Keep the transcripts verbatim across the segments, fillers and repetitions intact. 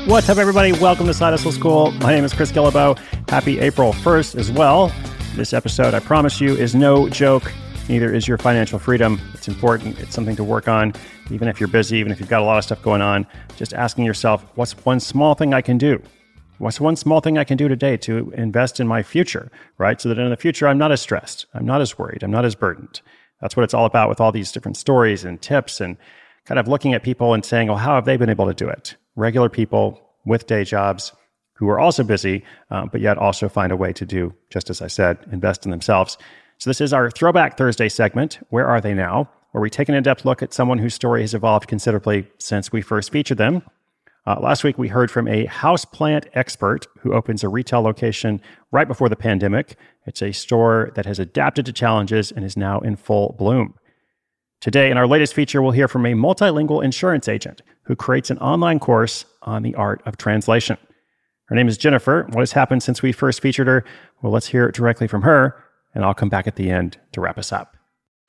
What's up, everybody? Welcome to Side Hustle School. My name is Chris Guillebeau. Happy April first as well. This episode, I promise you, is no joke. Neither is your financial freedom. It's important. It's something to work on, even if you're busy, even if you've got a lot of stuff going on. Just asking yourself, what's one small thing I can do? What's one small thing I can do today to invest in my future, right? So that in the future, I'm not as stressed. I'm not as worried. I'm not as burdened. That's what it's all about with all these different stories and tips and kind of looking at people and saying, well, how have they been able to do it? Regular people with day jobs who are also busy, um, but yet also find a way to do, just as I said, invest in themselves. So this is our Throwback Thursday segment, Where Are They Now?, where we take an in-depth look at someone whose story has evolved considerably since we first featured them. Uh, last week, we heard from a houseplant expert who opens a retail location right before the pandemic. It's a store that has adapted to challenges and is now in full bloom. Today, in our latest feature, we'll hear from a multilingual insurance agent who creates an online course on the art of translation. Her name is Jennifer. What has happened since we first featured her? Well, let's hear it directly from her, and I'll come back at the end to wrap us up.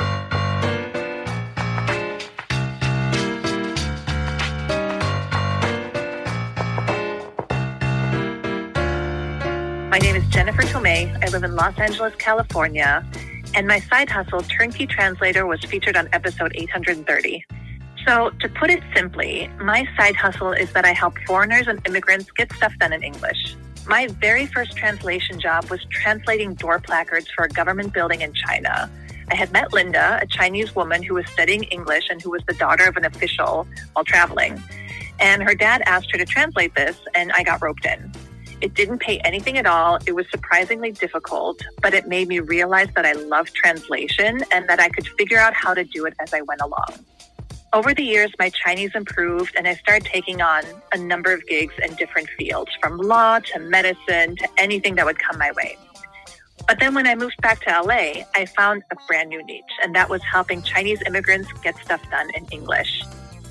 My name is Jennifer Tomei. I live in Los Angeles, California, and my side hustle, Turnkey Translator, was featured on episode eight hundred thirty. So to put it simply, my side hustle is that I help foreigners and immigrants get stuff done in English. My very first translation job was translating door placards for a government building in China. I had met Linda, a Chinese woman who was studying English and who was the daughter of an official while traveling. And her dad asked her to translate this, and I got roped in. It didn't pay anything at all. It was surprisingly difficult, but it made me realize that I love translation and that I could figure out how to do it as I went along. Over the years, my Chinese improved, and I started taking on a number of gigs in different fields, from law to medicine to anything that would come my way. But then when I moved back to L A, I found a brand new niche, and that was helping Chinese immigrants get stuff done in English.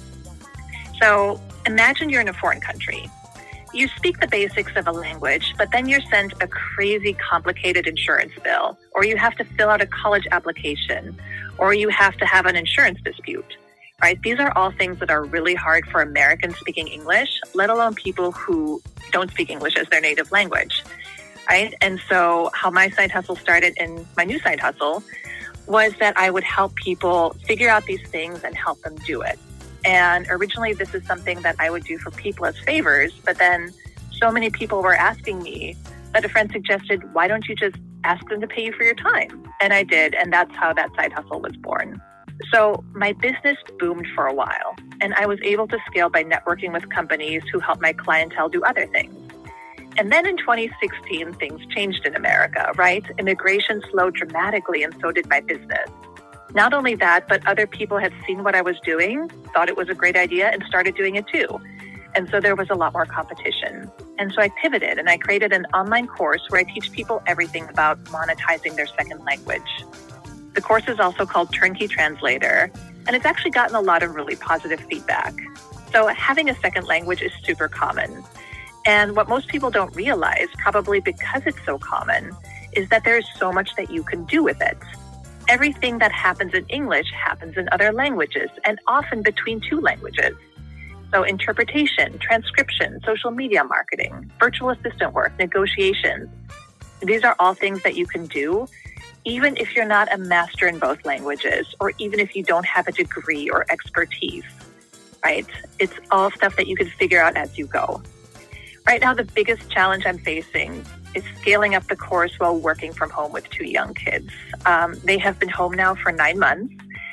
So imagine you're in a foreign country. You speak the basics of a language, but then you're sent a crazy complicated insurance bill, or you have to fill out a college application, or you have to have an insurance dispute, right? These are all things that are really hard for Americans speaking English, let alone people who don't speak English as their native language, right? And so how my side hustle started in my new side hustle was that I would help people figure out these things and help them do it. And originally, this is something that I would do for people as favors, but then so many people were asking me that a friend suggested, why don't you just ask them to pay you for your time? And I did, and that's how that side hustle was born. So my business boomed for a while, and I was able to scale by networking with companies who help my clientele do other things. And then in twenty sixteen, things changed in America, right? Immigration slowed dramatically, and so did my business. Not only that, but other people had seen what I was doing, thought it was a great idea, and started doing it too. And so there was a lot more competition. And so I pivoted and I created an online course where I teach people everything about monetizing their second language. The course is also called Turnkey Translator, and it's actually gotten a lot of really positive feedback. So having a second language is super common. And what most people don't realize, probably because it's so common, is that there is so much that you can do with it. Everything that happens in English happens in other languages, and often between two languages. So interpretation, transcription, social media marketing, virtual assistant work, negotiations. These are all things that you can do, even if you're not a master in both languages, or even if you don't have a degree or expertise, right? It's all stuff that you can figure out as you go. Right now, the biggest challenge I'm facing is scaling up the course while working from home with two young kids. Um, they have been home now for nine months.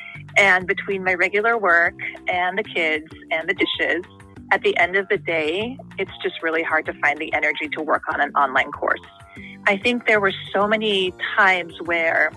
And between my regular work and the kids and the dishes, at the end of the day, it's just really hard to find the energy to work on an online course. I think there were so many times where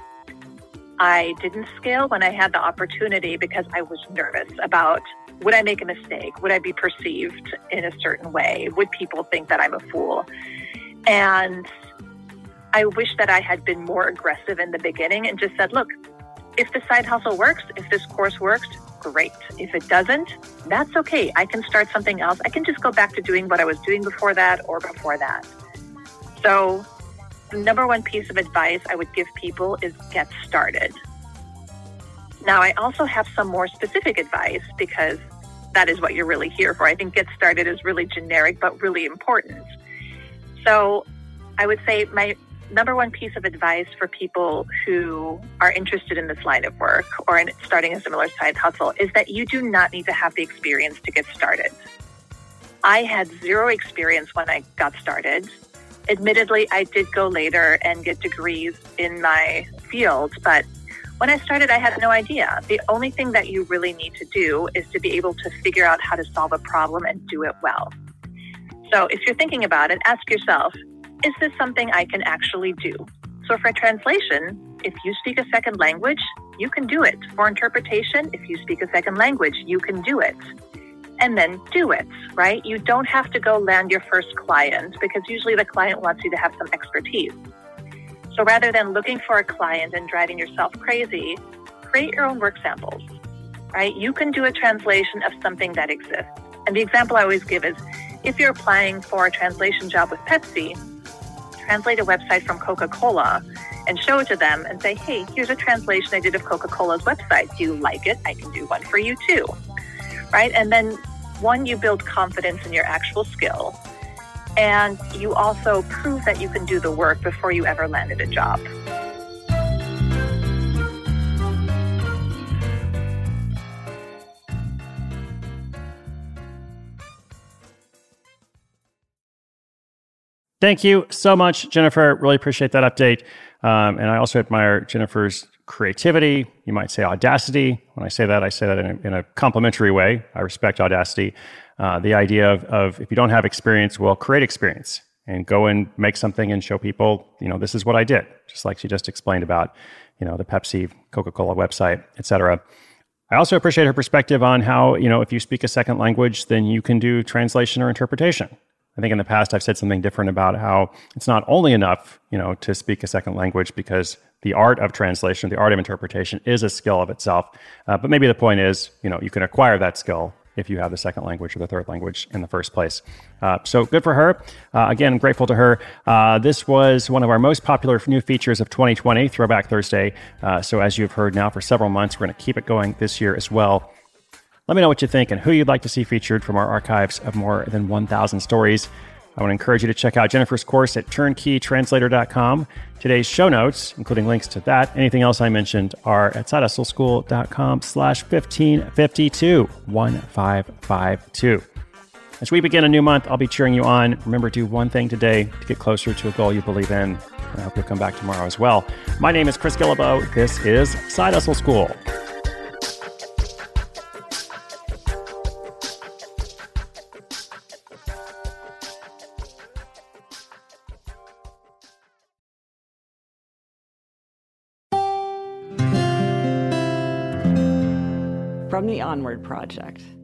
I didn't scale when I had the opportunity because I was nervous about, would I make a mistake? Would I be perceived in a certain way? Would people think that I'm a fool? And I wish that I had been more aggressive in the beginning and just said, look, if the side hustle works, if this course works, great. If it doesn't, that's okay. I can start something else. I can just go back to doing what I was doing before that or before that. So the number one piece of advice I would give people is get started. Now, I also have some more specific advice because that is what you're really here for. I think get started is really generic, but really important. So I would say my number one piece of advice for people who are interested in this line of work or in starting a similar side hustle is that you do not need to have the experience to get started. I had zero experience when I got started. Admittedly, I did go later and get degrees in my field, but when I started, I had no idea. The only thing that you really need to do is to be able to figure out how to solve a problem and do it well. So if you're thinking about it, ask yourself, is this something I can actually do? So for translation, if you speak a second language, you can do it. For interpretation, if you speak a second language, you can do it. And then do it, right? You don't have to go land your first client because usually the client wants you to have some expertise. So rather than looking for a client and driving yourself crazy, create your own work samples, right? You can do a translation of something that exists. And the example I always give is, if you're applying for a translation job with Pepsi, translate a website from Coca-Cola and show it to them and say, hey, here's a translation I did of Coca-Cola's website. Do you like it? I can do one for you too, right? And then one, you build confidence in your actual skill. And you also prove that you can do the work before you ever landed a job. Thank you so much, Jennifer. Really appreciate that update. Um, and I also admire Jennifer's creativity. You might say audacity. When I say that, I say that in a, in a complimentary way. I respect audacity. Uh, the idea of, of if you don't have experience, well, create experience and go and make something and show people, you know, this is what I did. Just like she just explained about, you know, the Pepsi, Coca-Cola website, et cetera. I also appreciate her perspective on how, you know, if you speak a second language, then you can do translation or interpretation. I think in the past, I've said something different about how it's not only enough, you know, to speak a second language because the art of translation, the art of interpretation is a skill of itself. Uh, but maybe the point is, you know, you can acquire that skill if you have the second language or the third language in the first place. Uh, so good for her. Uh, again, I'm grateful to her. Uh, this was one of our most popular new features of twenty twenty, Throwback Thursday. Uh, so as you've heard now for several months, we're going to keep it going this year as well. Let me know what you think and who you'd like to see featured from our archives of more than one thousand stories. I want to encourage you to check out Jennifer's course at turnkey translator dot com. Today's show notes, including links to that, anything else I mentioned, are at sidehustleschool.com slash 1552, one five five two. As we begin a new month, I'll be cheering you on. Remember, do one thing today to get closer to a goal you believe in. And I hope you'll come back tomorrow as well. My name is Chris Guillebeau. This is Side Hustle School. From the Onward Project.